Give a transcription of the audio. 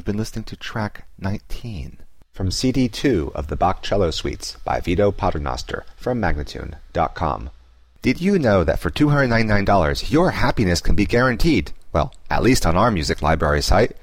You've been listening to track 19 from CD 2 of the Bach Cello Suites by Vito Paternoster from Magnatune.com. Did you know that for $299 your happiness can be guaranteed? Well, at least on our music library site.